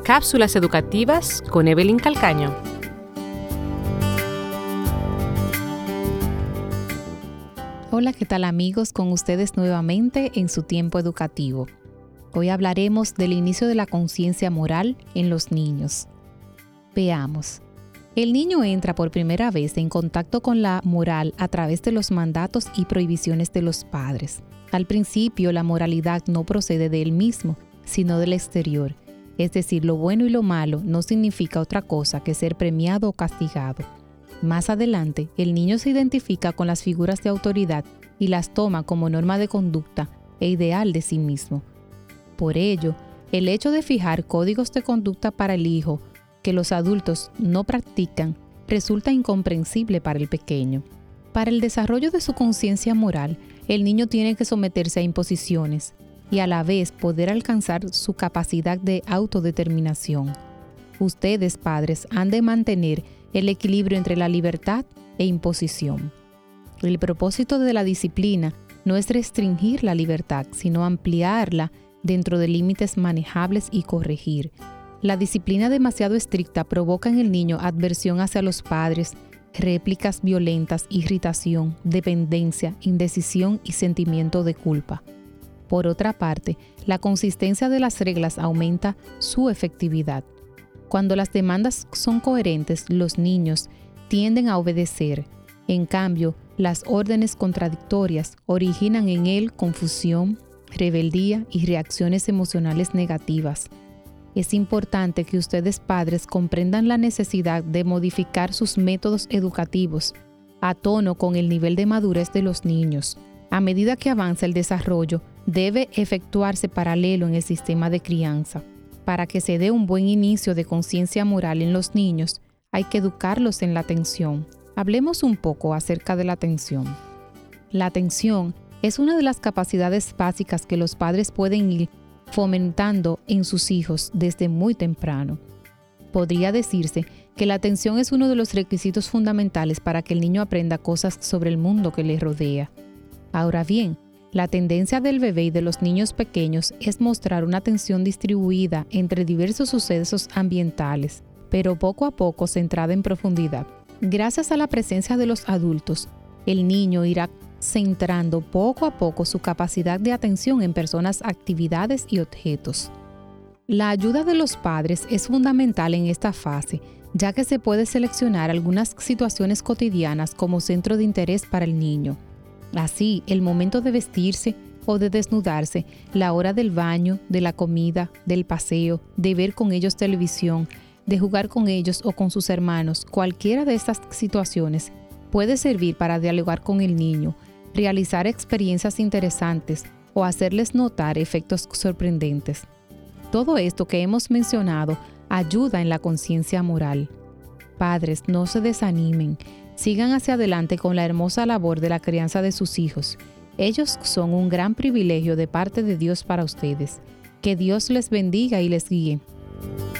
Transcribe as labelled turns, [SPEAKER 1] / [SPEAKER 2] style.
[SPEAKER 1] Cápsulas educativas con Evelyn Calcaño.
[SPEAKER 2] Hola, ¿qué tal amigos? Con ustedes nuevamente en su tiempo educativo. Hoy hablaremos del inicio de la conciencia moral en los niños. Veamos. El niño entra por primera vez en contacto con la moral a través de los mandatos y prohibiciones de los padres. Al principio, la moralidad no procede de él mismo, sino del exterior. Es decir, lo bueno y lo malo no significa otra cosa que ser premiado o castigado. Más adelante, el niño se identifica con las figuras de autoridad y las toma como norma de conducta e ideal de sí mismo. Por ello, el hecho de fijar códigos de conducta para el hijo que los adultos no practican resulta incomprensible para el pequeño. Para el desarrollo de su conciencia moral, el niño tiene que someterse a imposiciones y a la vez poder alcanzar su capacidad de autodeterminación. Ustedes, padres, han de mantener el equilibrio entre la libertad e imposición. El propósito de la disciplina no es restringir la libertad, sino ampliarla dentro de límites manejables y corregir. La disciplina demasiado estricta provoca en el niño adversión hacia los padres, réplicas violentas, irritación, dependencia, indecisión y sentimiento de culpa. Por otra parte, la consistencia de las reglas aumenta su efectividad. Cuando las demandas son coherentes, los niños tienden a obedecer. En cambio, las órdenes contradictorias originan en él confusión, rebeldía y reacciones emocionales negativas. Es importante que ustedes padres comprendan la necesidad de modificar sus métodos educativos a tono con el nivel de madurez de los niños. A medida que avanza el desarrollo, debe efectuarse paralelo en el sistema de crianza. Para que se dé un buen inicio de conciencia moral en los niños, hay que educarlos en la atención. Hablemos un poco acerca de la atención. La atención es una de las capacidades básicas que los padres pueden ir fomentando en sus hijos desde muy temprano. Podría decirse que la atención es uno de los requisitos fundamentales para que el niño aprenda cosas sobre el mundo que le rodea. Ahora bien, la tendencia del bebé y de los niños pequeños es mostrar una atención distribuida entre diversos sucesos ambientales, pero poco a poco centrada en profundidad. Gracias a la presencia de los adultos, el niño irá centrando poco a poco su capacidad de atención en personas, actividades y objetos. La ayuda de los padres es fundamental en esta fase, ya que se puede seleccionar algunas situaciones cotidianas como centro de interés para el niño. Así, el momento de vestirse o de desnudarse, la hora del baño, de la comida, del paseo, de ver con ellos televisión, de jugar con ellos o con sus hermanos, cualquiera de estas situaciones puede servir para dialogar con el niño, realizar experiencias interesantes o hacerles notar efectos sorprendentes. Todo esto que hemos mencionado ayuda en la conciencia moral. Padres, no se desanimen. Sigan hacia adelante con la hermosa labor de la crianza de sus hijos. Ellos son un gran privilegio de parte de Dios para ustedes. Que Dios les bendiga y les guíe.